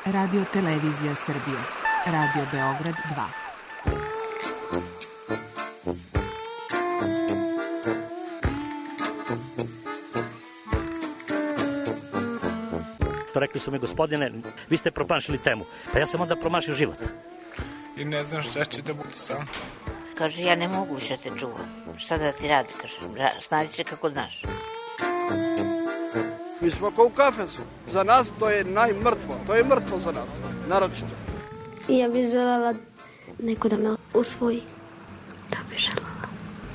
Radio Televizija Srbije. Radio Beograd 2. Rekli su mi, gospodine, vi ste promašili temu. Pa ja sam onda promašio život. I ne znam šta će da bude sam. Kaže, ja ne mogu više te čuvam. Šta da ti radi, kaže, snađi se kako znaš. Mi smo kao u kafesu. Za nas to je najmrtvo. To je mrtvo za nas, naročito. Ja bih želela neko da me usvoji. Da bih želela.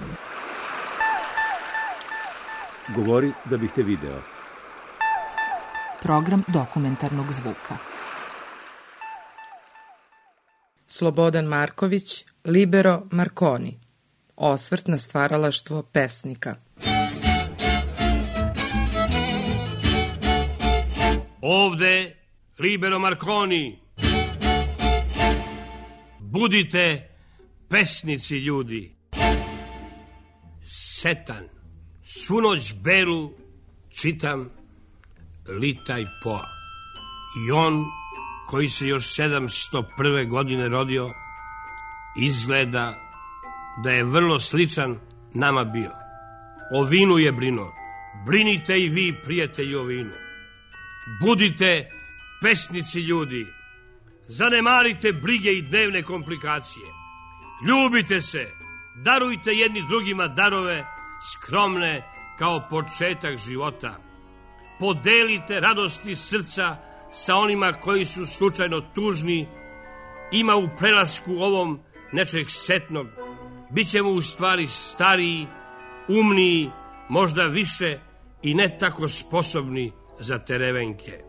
Govori da bih te video. Program dokumentarnog zvuka. Slobodan Marković, Libero Marconi. Osvrt na stvaralaštvo pesnika. Ovde Libero Marconi. Budite pesnici, ljudi. Setan. Svu noć beru čitam Litaj Poa. I on, koji se još 701. godine rodio, izgleda da je vrlo sličan nama bio. O vinu je brinuo. Brinite i vi, prijatelji, o vinu. Budite pesnici, ljudi. Zanemarite brige i dnevne komplikacije. Ljubite se. Darujte jedni drugima darove skromne kao početak života. Podelite radosti srca sa onima koji su slučajno tužni. Ima u prelasku ovom nečeg setnog. Bićemo u stvari stariji, umniji, možda više i ne tako sposobni za terevenke.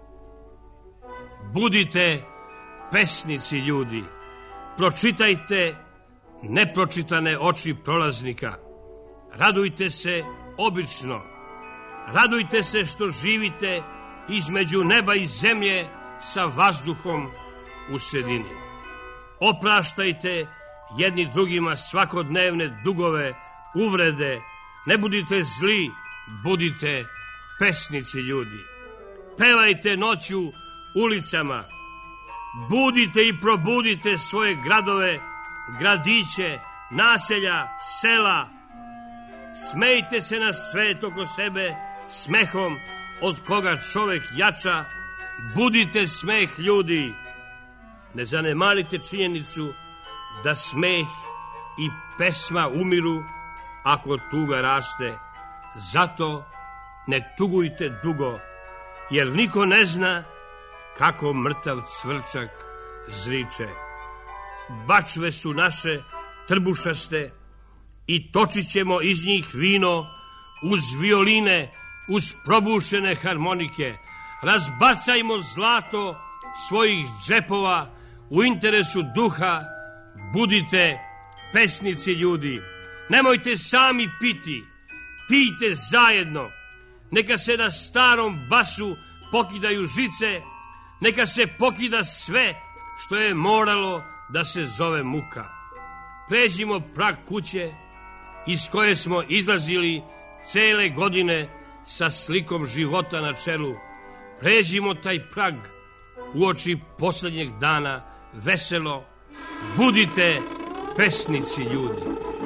Budite pesnici, ljudi. Pročitajte nepročitane oči prolaznika. Radujte se obično. Radujte se što živite između neba i zemlje sa vazduhom u sredini. Opraštajte jedni drugima svakodnevne dugove, uvrede. Ne budite zli, budite pesnici, ljudi. Pevajte noću ulicama. Budite i probudite svoje gradove, gradiće, naselja, sela. Smejte se na svet oko sebe smehom od koga čovek jača. Budite smeh, ljudi. Ne zanemarite činjenicu da smeh i pesma umiru ako tuga raste. Zato ne tugujte dugo, jer niko ne zna kako mrtav cvrčak zriče. Bačve su naše trbušaste i točit ćemo iz njih vino uz violine, uz probušene harmonike. Razbacajmo zlato svojih džepova u interesu duha. Budite pesnici, ljudi. Nemojte sami piti, pijte zajedno. Neka se na starom basu pokidaju žice, neka se pokida sve što je moralo da se zove muka. Pređimo prag kuće iz koje smo izlazili cele godine sa slikom života na čelu. Pređimo taj prag uoči poslednjeg dana veselo. Budite pesnici, ljudi.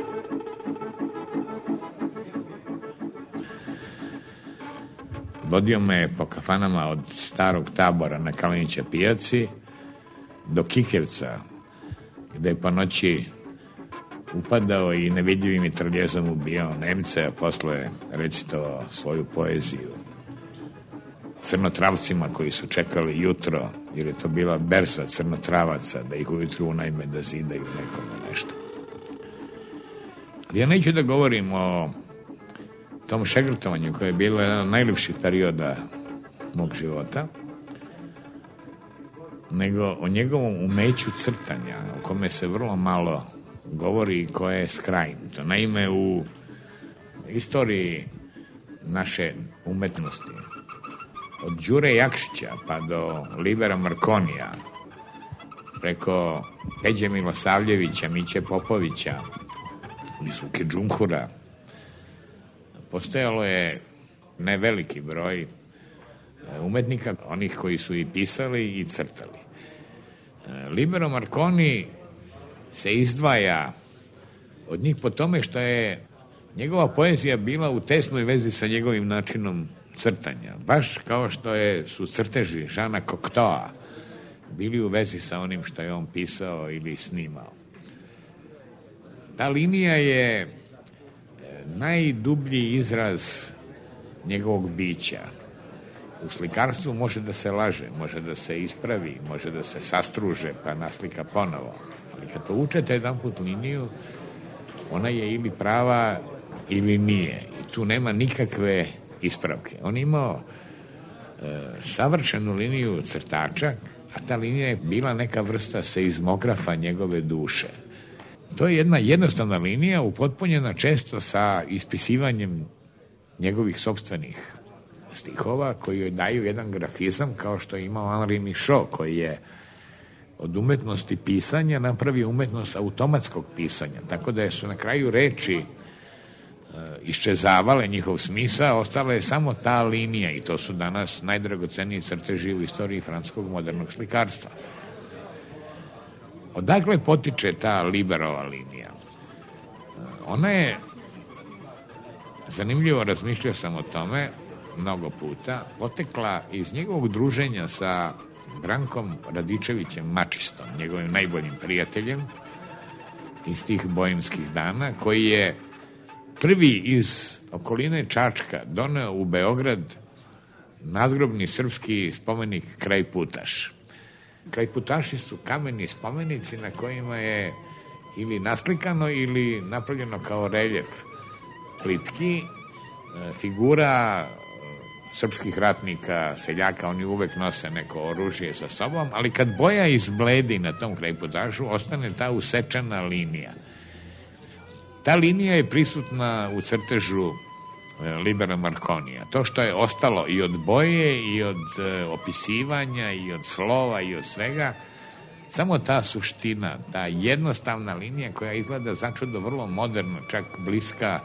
Vodio me po kafanama od Starog Tabora na Kalinića pijaci do Kikevca, gde je po noći upadao i nevidljivim mitraljezom ubijao Nemce, a posle recitovao svoju poeziju crnotravcima koji su čekali jutro, jer je to bila berza crnotravaca, da ih ujutru unajme da zidaju nekome nešto. Ali ja neću da govorim o tom šegrtovanju koje je bilo jedan od najljepših perioda mog života, nego o njegovom umeću crtanja, o kome se vrlo malo govori i koje je skrajnuto. Naime, u istoriji naše umetnosti, od Đure Jakšića pa do Libera Marconija, preko Peđe Milosavljevića, Miće Popovića i Suke Džumhura, postojalo je neveliki broj umetnika, onih koji su i pisali i crtali. Libero Marconi se izdvaja od njih po tome što je njegova poezija bila u tesnoj vezi sa njegovim načinom crtanja. Baš kao što su crteži Žana Cocteau bili u vezi sa onim što je on pisao ili snimao. Ta linija je najdublji izraz njegovog bića. U slikarstvu može da se laže, može da se ispravi, može da se sastruže pa naslika ponovo. Ali kad povučete jedan put liniju, ona je ili prava ili nije. I tu nema nikakve ispravke. On je imao savršenu liniju crtača, a ta linija je bila neka vrsta seizmografa njegove duše. To je jedna jednostavna linija upotpunjena često sa ispisivanjem njegovih sopstvenih stihova koji joj daju jedan grafizam kao što je imao Henri Michaud koji je od umetnosti pisanja napravio umetnost automatskog pisanja. Tako da su na kraju reči iščezavale njihov smisao, ostala je samo ta linija i to su danas najdragoceniji crteži u istoriji francuskog modernog slikarstva. Odakle potiče ta Liberova linija? Ona je, zanimljivo, razmišljao sam o tome mnogo puta, potekla iz njegovog druženja sa Brankom Radičevićem Mačistom, njegovim najboljim prijateljem iz tih bojemskih dana, koji je prvi iz okoline Čačka doneo u Beograd nadgrobni srpski spomenik Krajputaš. Krajputaši su kameni spomenici na kojima je ili naslikano ili napravljeno kao reljef plitki figura srpskih ratnika, seljaka, oni uvek nose neko oružje sa sobom, ali kad boja izbledi na tom Krajputašu, ostane ta usečena linija. Ta linija je prisutna u crtežu Libera Marconija. To što je ostalo i od boje, i od opisivanja, i od slova, i od svega, samo ta suština, ta jednostavna linija koja izgleda začudo vrlo moderno, čak bliska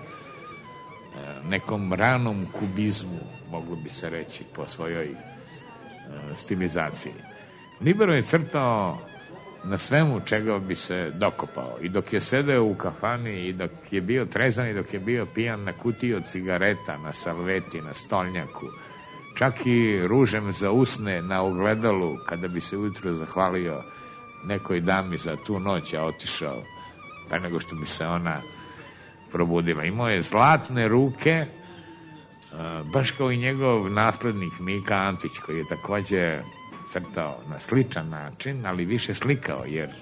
nekom ranom kubizmu, moglo bi se reći po svojoj stilizaciji. Libero je crtao na svemu čega bi se dokopao. I dok je sedeo u kafani, i dok je bio trezan, i dok je bio pijan, na kutiji od cigareta, na salveti, na stolnjaku, čak i ružem za usne na ogledalu, kada bi se ujutro zahvalio nekoj dami za tu noć, a otišao pre nego što bi se ona probudila. Imao je zlatne ruke, baš kao i njegov naslednik Mika Antić, koji je takođe crtao na sličan način, ali više slikao, jer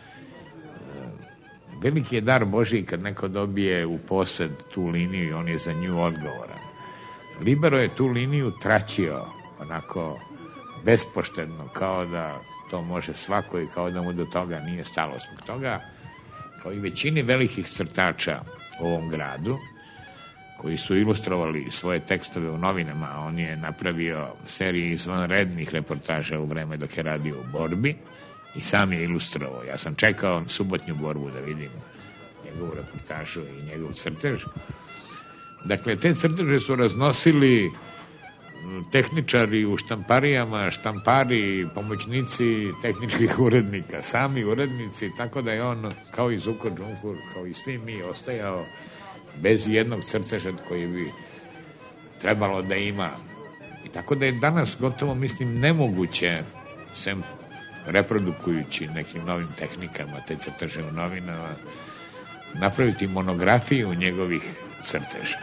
veliki je dar Božiji kad neko dobije u posed tu liniju i on je za nju odgovoran. Libero je tu liniju traćio onako bespoštedno, kao da to može svako i kao da mu do toga nije stalo. Zbog toga, kao i većini velikih crtača u ovom gradu, koji su ilustrovali svoje tekstove u novinama, a on je napravio seriju izvanrednih reportaža u vreme dok je radio u borbi i sam je ilustrovao. Ja sam čekao subotnju borbu da vidim njegovu reportažu i njegov crtež. Dakle, te crteže su raznosili tehničari u štamparijama, štampari, pomoćnici tehničkih urednika, sami urednici, tako da je on, kao i Zuko Džumhur, kao i svi mi, ostajao bez jednog crteža koji bi trebalo da ima. I tako da je danas gotovo, mislim, nemoguće, sem reprodukujući nekim novim tehnikama te crteže u novinama, napraviti monografiju njegovih crteža.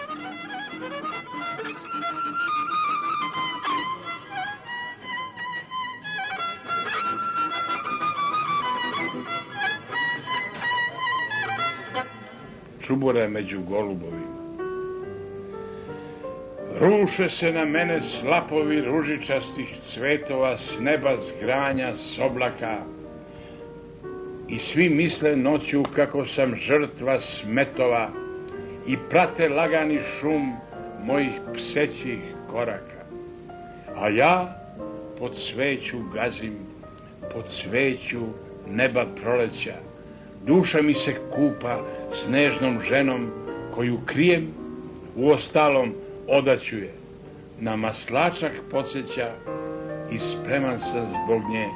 Čubure među golubovima. Ruše se na mene slapovi ružičastih cvetova s neba, s granja, s oblaka i svi misle noću kako sam žrtva smetova i prate lagani šum mojih psećih koraka. A ja pod sveću gazim, pod sveću neba proleća. Duša mi se kupa s nežnom ženom koju krijem, u ostalom odaćuje. Na maslačak podsjeća i spreman sam zbog nje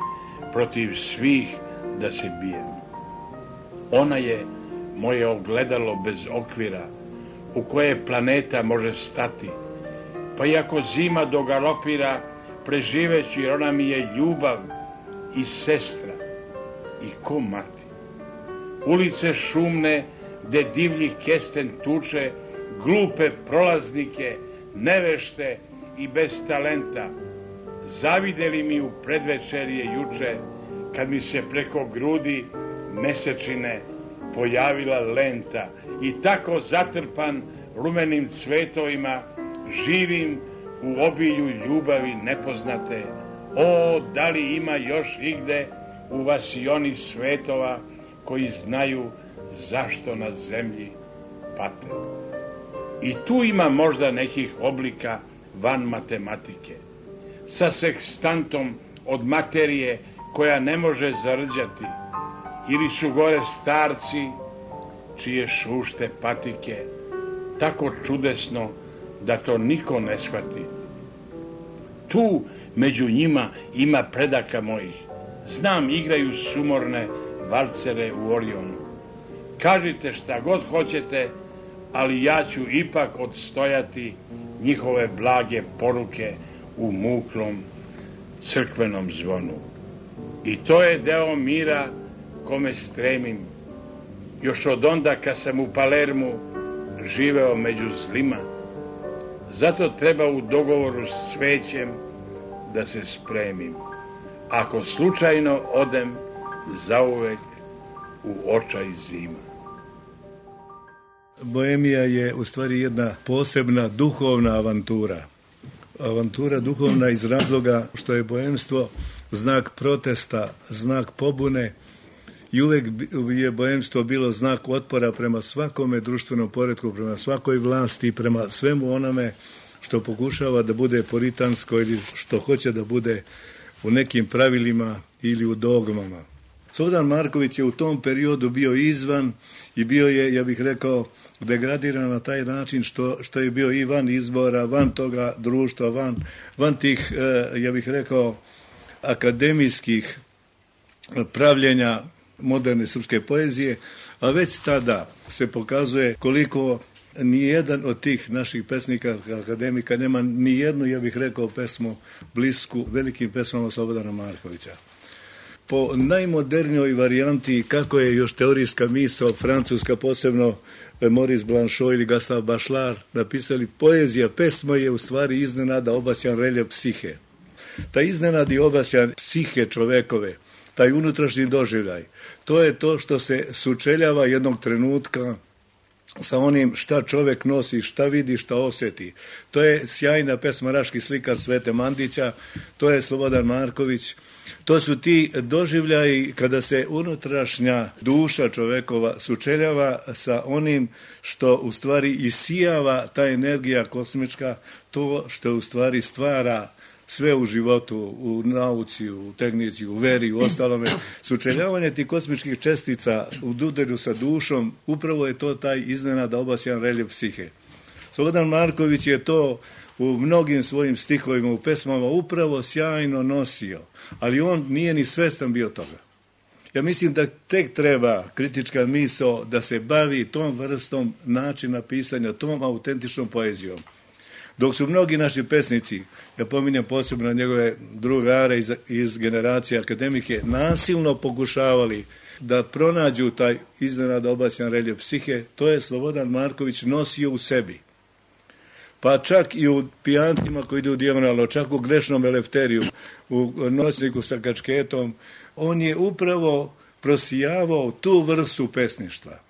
protiv svih da se bijem. Ona je moje ogledalo bez okvira, u koje planeta može stati, pa i ako zima dogalopira, preživeći, jer ona mi je ljubav i sestra i ko mati. Ulice šumne, gde divlji kesten tuče, glupe prolaznike, nevešte i bez talenta, zavideli mi u predvečerje juče, kad mi se preko grudi mesečine pojavila lenta i tako zatrpan rumenim cvetovima živim u obilju ljubavi nepoznate. O, da li ima još igde u vasioni svetova koji znaju zašto na zemlji pate? I tu ima možda nekih oblika van matematike, sa sekstantom od materije koja ne može zarđati, ili su gore starci čije šušte patike tako čudesno da to niko ne shvati. Tu među njima ima predaka mojih, znam igraju sumorne valcere u Orionu. Kažite šta god hoćete, ali ja ću ipak odstojati njihove blage poruke u muklom crkvenom zvonu. I to je deo mira kome stremim, još od onda kad sam u Palermu živeo među zlima. Zato treba u dogovoru s svećem da se spremim. Ako slučajno odem zauvek u očaj zima. Bohemija je u stvari jedna posebna duhovna avantura. Avantura duhovna iz razloga što je bohemstvo znak protesta, znak pobune i uvek je bohemstvo bilo znak otpora prema svakome društvenom poretku, prema svakoj vlasti, prema svemu onome što pokušava da bude puritansko ili što hoće da bude u nekim pravilima ili u dogmama. Slobodan Marković je u tom periodu bio izvan i bio je, ja bih rekao, degradiran na taj način što je bio i van izbora, van toga društva, van tih, ja bih rekao, akademijskih pravljenja moderne srpske poezije, a već tada se pokazuje koliko nijedan od tih naših pesnika, akademika, nema nijednu, ja bih rekao, pesmu blisku velikim pesmama Slobodana Markovića. Po najmodernijoj varijanti, kako je još teorijska misao francuska, posebno Maurice Blanchot ili Gustave Bachelard napisali, poezija, pesma je u stvari iznenada obasjan reljef psihe. Taj iznenadi obasjan psihe čovekove, taj unutrašnji doživljaj, to je to što se sučeljava jednog trenutka sa onim šta čovek nosi, šta vidi, šta osjeti. To je sjajna pesma Raški slikar Svete Mandića, to je Slobodan Marković. To su ti doživljaji kada se unutrašnja duša čovekova sučeljava sa onim što u stvari isijava ta energija kosmička, to što u stvari stvara sve u životu, u nauci, u tehnici, u veri, u ostalome. Sučeljavanje tih kosmičkih čestica u dodiru sa dušom, upravo je to taj iznenada obasjan reljef psihe. Slobodan Marković je to u mnogim svojim stihovima, u pesmama upravo sjajno nosio, ali on nije ni svestan bio toga. Ja mislim da tek treba kritička misao da se bavi tom vrstom načina pisanja, tom autentičnom poezijom. Dok su mnogi naši pesnici, ja pominjem posebno njegove drugare iz generacije akademike, nasilno pokušavali da pronađu taj iznenada obasjan reljef psihe, to je Slobodan Marković nosio u sebi. Pa čak i u pijantima koji idu dijagonalno, čak u grešnom elefteriju, u nosniku sa kačketom, on je upravo prosijavao tu vrstu pesništva.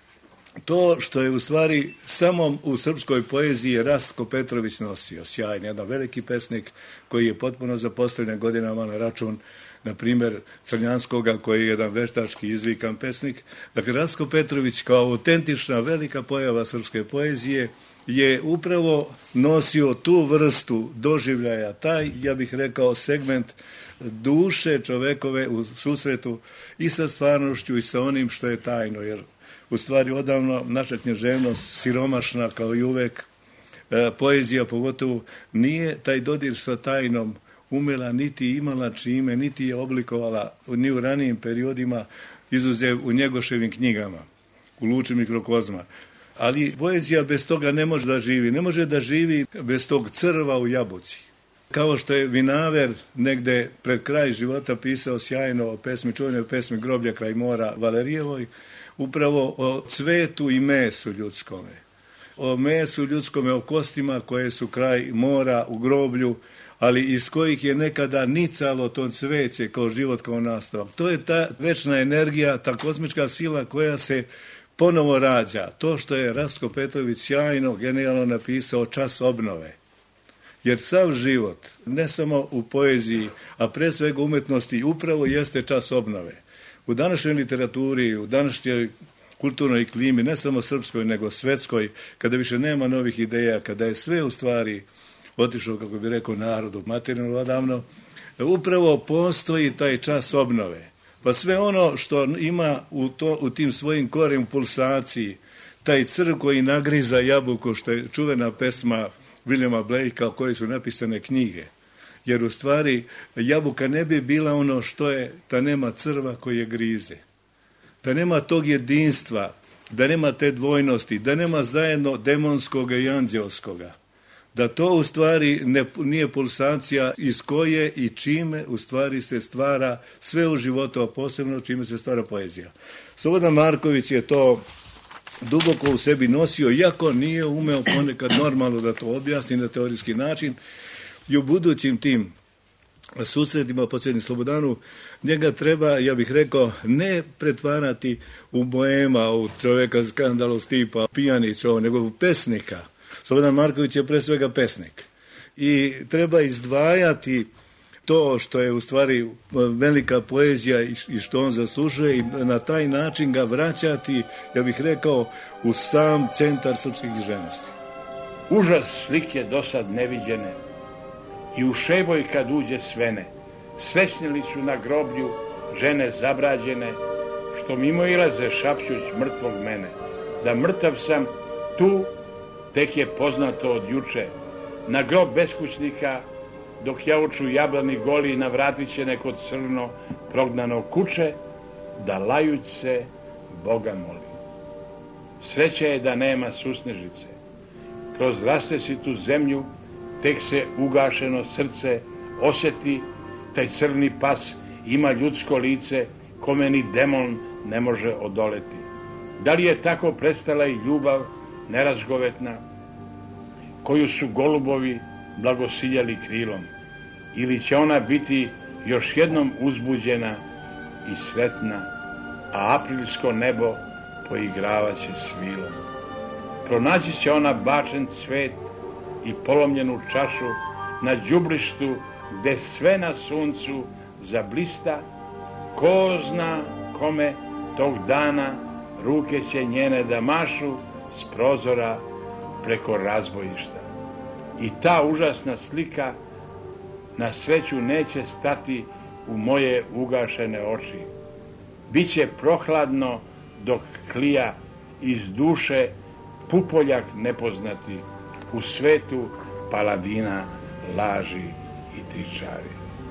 To što je u stvari samo u srpskoj poeziji Rastko Petrović nosio, sjajni, jedan veliki pesnik koji je potpuno zapostavljen godinama na račun, na primjer, Crnjanskoga, koji je jedan veštački izvikan pesnik. Dakle, Rastko Petrović kao autentična velika pojava srpske poezije je upravo nosio tu vrstu doživljaja, taj, ja bih rekao, segment duše čovekove u susretu i sa stvarnošću i sa onim što je tajno, jer u stvari odavno naša književnost siromašna kao i uvek, poezija pogotovo, nije taj dodir sa tajnom umela, niti imala čime, niti je oblikovala ni u ranijim periodima, izuzev u Njegoševim knjigama, u Luči mikrokozma. Ali poezija bez toga ne može da živi. Ne može da živi bez tog crva u jabuci. Kao što je Vinaver negde pred kraj života pisao sjajno o pesmi, čuvenoj pesmi Groblja kraj mora Valerijevoj, upravo o cvetu i mesu ljudskome. O mesu ljudskome, o kostima koje su kraj mora u groblju, ali iz kojih je nekada nicalo to cveće kao život, kao nastavak. To je ta večna energija, ta kozmička sila koja se ponovo rađa. To što je Rastko Petrović sjajno, genijalno napisao Čas obnove. Jer sav život, ne samo u poeziji, a pre svega umetnosti, upravo jeste čas obnove. U današnjoj literaturi, u današnjoj kulturnoj klimi, ne samo srpskoj, nego svetskoj, kada više nema novih ideja, kada je sve u stvari otišao, kako bi rekao, narodu materijalno odavno, upravo postoji taj čas obnove. Pa sve ono što ima u tim svojim korenima pulsaciji, taj crv koji nagriza jabuku, što je čuvena pesma Williama Blakea, o kojoj su napisane knjige. Jer u stvari jabuka ne bi bila ono što je, da nema crva koji je grize. Da nema tog jedinstva, da nema te dvojnosti, da nema zajedno demonskoga i anđelskoga. Da to u stvari nije pulsacija iz koje i čime u stvari se stvara sve u životu, a posebno čime se stvara poezija. Slobodan Marković je to duboko u sebi nosio, iako nije umeo ponekad normalno da to objasni na teorijski način, i u budućim tim susretima po Srednjem Slobodanu njega treba, ja bih rekao, ne pretvarati u boema, u čovjeka skandalog tipa, pijanić, nego u pesnika. Slobodan Marković je pre svega pesnik. I treba izdvajati to što je u stvari velika poezija i što on zaslužuje i na taj način ga vraćati, ja bih rekao, u sam centar srpske književnosti. Užas slike dosad neviđene i u šeboj kad uđe svene, srećnili su na groblju žene zabrađene, što mimo ilaze šapćuć mrtvog mene. Da mrtav sam tu, tek je poznato od juče. Na grob beskućnika, dok jauču jablani goli, navratit će neko crno prognano kuće, da lajuć se Boga moli. Sreća je da nema susnežice. Kroz rastesitu zemlju tek se ugašeno srce osjeti, taj crni pas ima ljudsko lice, kome ni demon ne može odoleti. Da li je tako prestala i ljubav nerazgovetna, koju su golubovi blagosiljali krilom, ili će ona biti još jednom uzbuđena i sretna, a aprilsko nebo poigravaće svilom. Pronaći će ona bačen cvet i polomljenu čašu na đubrištu gde sve na suncu zablista, ko zna kome tog dana ruke će njene da mašu s prozora preko razbojišta. I ta užasna slika na sreću neće stati u moje ugašene oči. Biće prohladno dok klija iz duše pupoljak nepoznati u svetu paladina, laži i tričari.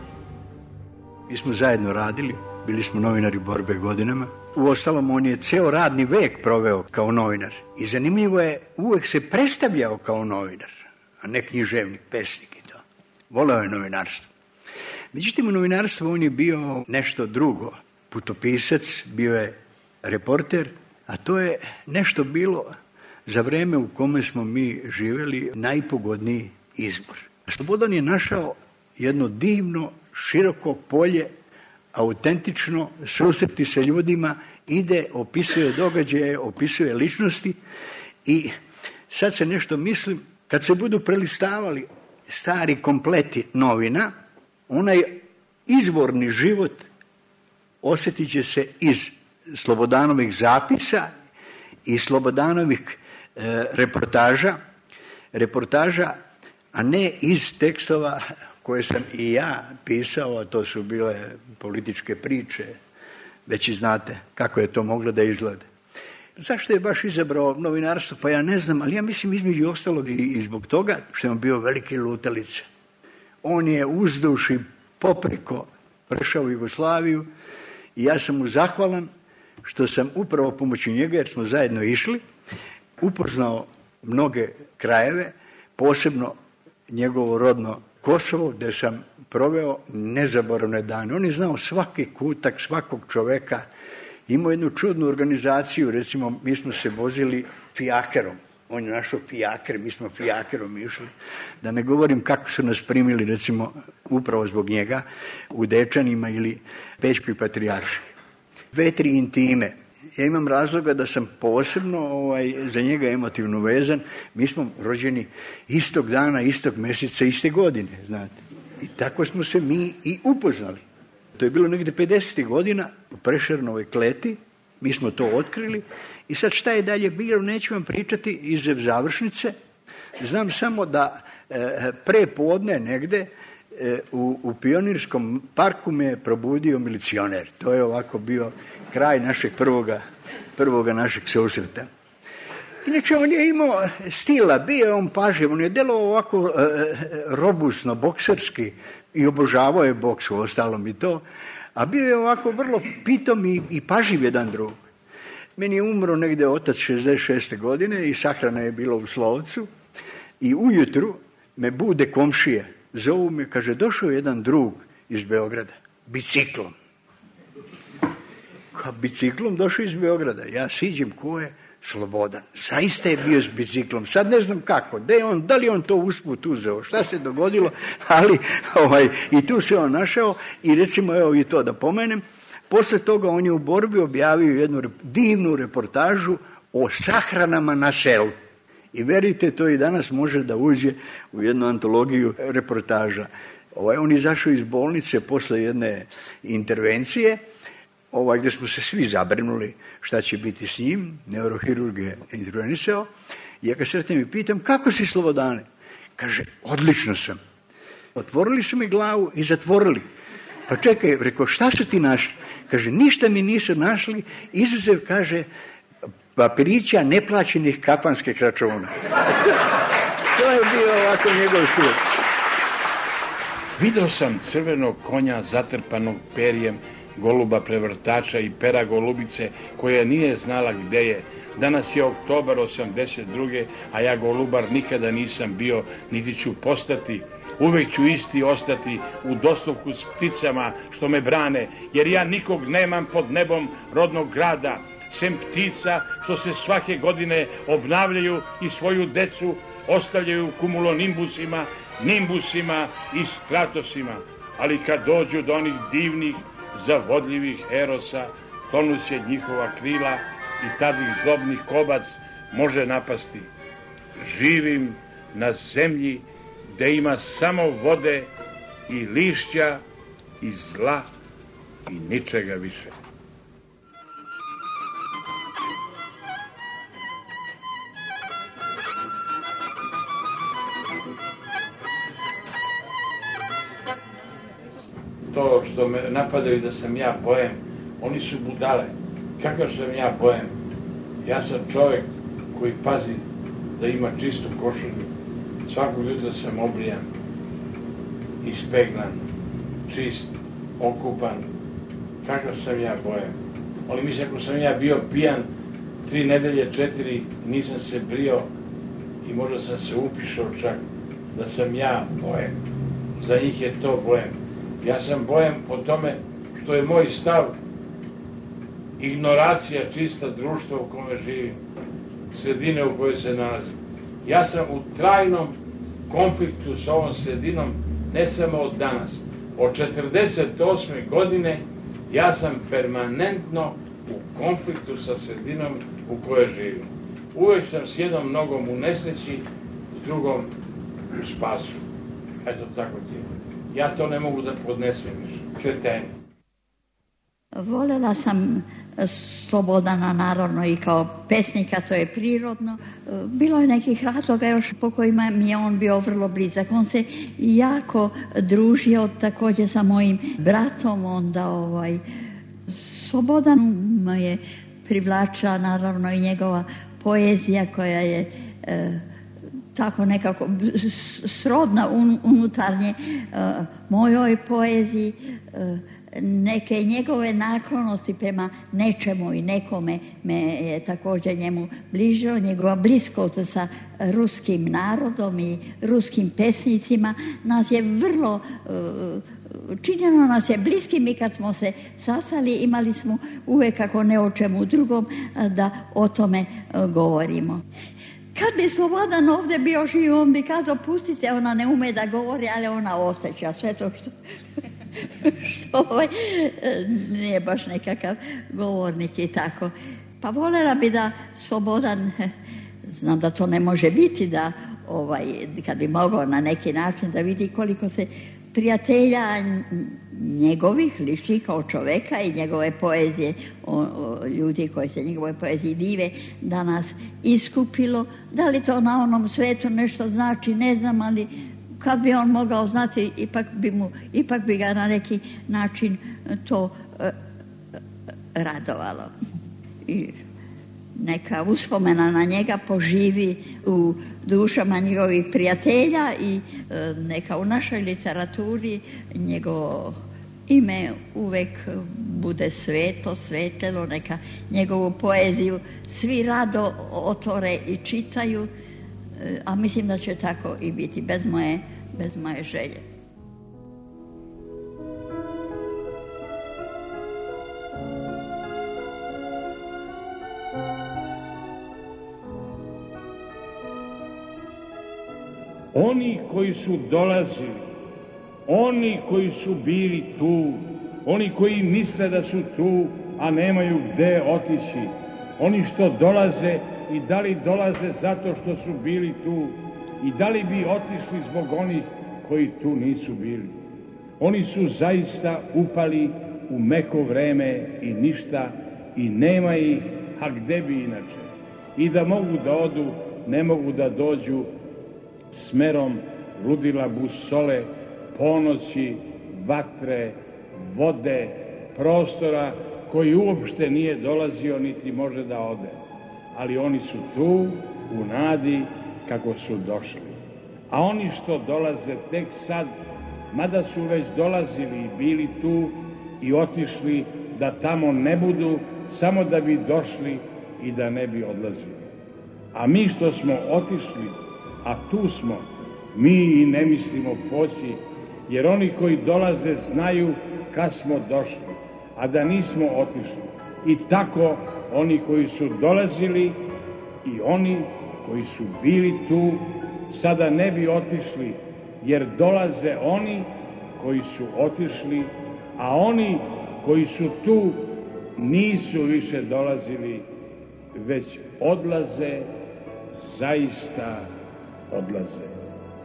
Mi smo zajedno radili, bili smo novinari borbe godinama. Uostalom, on je ceo radni vek proveo kao novinar. I zanimljivo je, uvek se predstavljao kao novinar, a ne književnik, pesnik i to. Voleo je novinarstvo. Međutim, u novinarstvu on je bio nešto drugo. Putopisac, bio je reporter, a to je nešto bilo za vreme u kome smo mi živjeli najpogodniji izbor. Slobodan je našao jedno divno, široko polje, autentično, susreti sa ljudima, ide, opisuje događaje, opisuje ličnosti i sad se nešto mislim, kad se budu prelistavali stari kompleti novina, onaj izvorni život osjetit će se iz Slobodanovih zapisa i Slobodanovih reportaža, a ne iz tekstova koje sam i ja pisao, a to su bile političke priče, već i znate kako je to moglo da izgleda. Zašto je baš izabrao novinarstvo? Pa ja ne znam, ali ja mislim između ostalog i zbog toga što je on bio veliki lutalica. On je uzduž i popreko prešao Jugoslaviju i ja sam mu zahvalan što sam upravo pomoću njega, jer smo zajedno išli, upoznao mnoge krajeve, posebno njegovo rodno Kosovo, gdje sam proveo nezaboravne dane. On je znao svaki kutak, svakog čoveka. Imao jednu čudnu organizaciju, recimo mi smo se vozili fijakerom. On je našao fijaker, mi smo fijakerom išli. Da ne govorim kako su nas primili, recimo, upravo zbog njega, u Dečanima ili Pećkoj Patrijaršiji. 2-3 intime. Ja imam razloga da sam posebno za njega emotivno vezan. Mi smo rođeni istog dana, istog mjeseca, iste godine, znate. I tako smo se mi i upoznali. To je bilo negdje 50. godina u Prešernovoj kleti. Mi smo to otkrili. I sad šta je dalje bilo, neću vam pričati iz završnice. Znam samo da prepodne negde u Pionirskom parku me je probudio milicioner. To je ovako bio kraj našeg prvoga našeg susreta. Inače, on je imao stila, bio je on pažljiv, on je delovao ovako robustno, bokserski i obožavao je boks u ostalom i to, a bio je ovako vrlo pitom i pažljiv jedan drug. Meni je umro negdje otac 66. godine i sahrana je bila u Slovcu i ujutru me bude komšije, zovu me, kaže, došao je jedan drug iz Beograda, biciklom. Biciklom došao iz Beograda. Ja siđem, ko je? Slobodan. Zaista je bio s biciklom. Sad ne znam kako. Da li on to usput uzeo? Šta se dogodilo? Ali i tu se on našao i recimo evo i to da pomenem. Posle toga on je u borbi objavio jednu divnu reportažu o sahranama na selu. I verite, to i danas može da uđe u jednu antologiju reportaža. On je izašao iz bolnice posle jedne intervencije, gdje smo se svi zabrinuli šta će biti s njim. Neurohirurg je intervenisao. Ja ga sretnem i pitam, kako si, Slobodane? Kaže, odlično sam. Otvorili su mi glavu i zatvorili. Pa čekaj, rekao, šta su ti našli? Kaže, ništa mi nisu našli, izuzev, kaže, papirića neplaćenih kafanskih računa. To je bio ovako njegov sud. Video sam crvenog konja zatrpanog perjem, goluba prevrtača i pera golubice koja nije znala gde je. Danas je oktobar 82. a ja golubar nikada nisam bio, niti ću postati. Uvek ću isti ostati u doslovku s pticama što me brane, jer ja nikog nemam pod nebom rodnog grada, sem ptica što se svake godine obnavljaju i svoju decu ostavljaju kumulonimbusima, nimbusima i stratosima. Ali kad dođu do onih divnih, zavodljivih erosa, tonuće njihova krila i tad ih zlobni kobac može napasti. Živim na zemlji gde ima samo vode i lišća i zla i ničega više. To što me napadaju da sam ja bojem, oni su budale. Kakav sam ja bojem? Ja sam čovjek koji pazi da ima čistu košulju. Svakog jutra sam obrijan, ispeglan, čist, okupan. Kakav sam ja bojem? Oni misle ako sam ja bio pijan 3 nedelje, 4, nisam se brio i možda sam se upišao čak da sam ja bojem. Za njih je to bojem. Ja sam bojem po tome što je moj stav ignoracija čista društva u kome živim, sredine u kojoj se nalazim. Ja sam u trajnom konfliktu s ovom sredinom ne samo od danas. Od 48. godine ja sam permanentno u konfliktu sa sredinom u kojoj živim. Uvek sam s jednom nogom u nesreći, s drugom u spasu. Eto tako ti je. Ja to ne mogu da podnesem više. Kreteni. Voljela sam Slobodana naravno i kao pesnika, to je prirodno. Bilo je nekih razloga još po kojima mi je on bio vrlo blizak. On se jako družio također sa mojim bratom, onda Slobodan me je privlačila naravno i njegova poezija koja je tako nekako srodna unutarnje mojoj poeziji, neke njegove naklonosti prema nečemu i nekome me je također njemu bližilo, njegova bliskost sa ruskim narodom i ruskim pesnicima nas je vrlo činjeno nas je bliskim i kad smo se sastali imali smo uvijek ako ne o čemu drugom da o tome govorimo. Kad bi Slobodan ovdje bio živ, on bi kazao pustite, ona ne ume da govori, ali ona osjeća sve to što nije baš nekakav govornik i tako. Pa voljela bi da Slobodan, znam da to ne može biti, da kad bi mogao na neki način da vidi koliko se prijatelja njegovih liči kao čoveka i njegove poezije, ljudi koji se njegove poezije dive, da nas iskupilo. Da li to na onom svetu nešto znači, ne znam, ali kad bi on mogao znati, ipak bi ga na neki način to radovalo. I neka uspomena na njega poživi u dušama njegovih prijatelja i neka u našoj literaturi njegovo ime uvek bude sveto, svetelo, neka njegovu poeziju svi rado otvore i čitaju, a mislim da će tako i biti, bez moje želje. Oni koji su dolazili, oni koji su bili tu, oni koji misle da su tu, a nemaju gde otići, oni što dolaze i da li dolaze zato što su bili tu i da li bi otišli zbog onih koji tu nisu bili. Oni su zaista upali u meko vreme i ništa i nema ih, a gde bi inače. I da mogu da odu, ne mogu da dođu smerom ludila busole, ponoći, vatre, vode, prostora koji uopšte nije dolazio niti može da ode. Ali oni su tu u nadi kako su došli. A oni što dolaze tek sad, mada su već dolazili i bili tu i otišli, da tamo ne budu, samo da bi došli i da ne bi odlazili. A mi što smo otišli, a tu smo, mi i ne mislimo poći, jer oni koji dolaze znaju kad smo došli, a da nismo otišli. I tako oni koji su dolazili i oni koji su bili tu, sada ne bi otišli, jer dolaze oni koji su otišli, a oni koji su tu nisu više dolazili, već odlaze, zaista odlaze.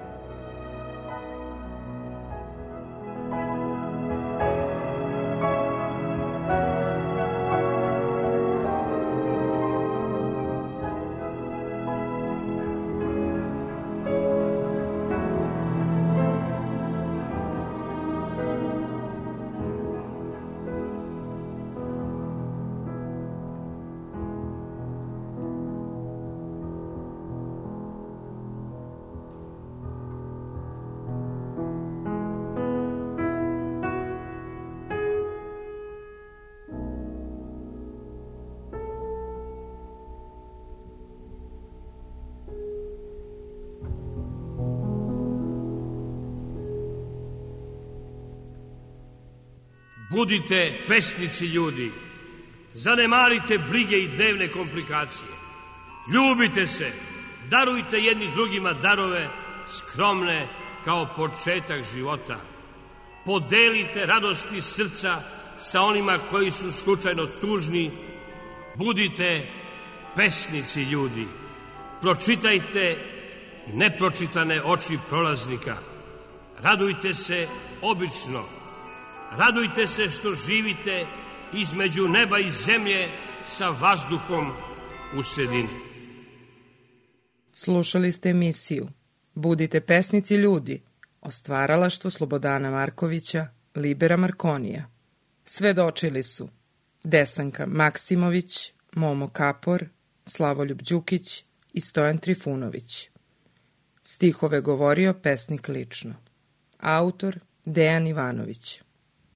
Budite pesnici ljudi, zanemarite brige i dnevne komplikacije. Ljubite se, darujte jedni drugima darove skromne kao početak života. Podelite radosti srca sa onima koji su slučajno tužni. Budite pesnici ljudi, pročitajte nepročitane oči prolaznika. Radujte se obično. Radujte se što živite između neba i zemlje sa vazduhom u sredini. Slušali ste emisiju Budite pesnici ljudi o stvaralaštvu Slobodana Markovića, Libera Markonija. Svedočili su Desanka Maksimović, Momo Kapor, Slavoljub Đukić i Stojan Trifunović. Stihove govorio pesnik lično. Autor Dejan Ivanović.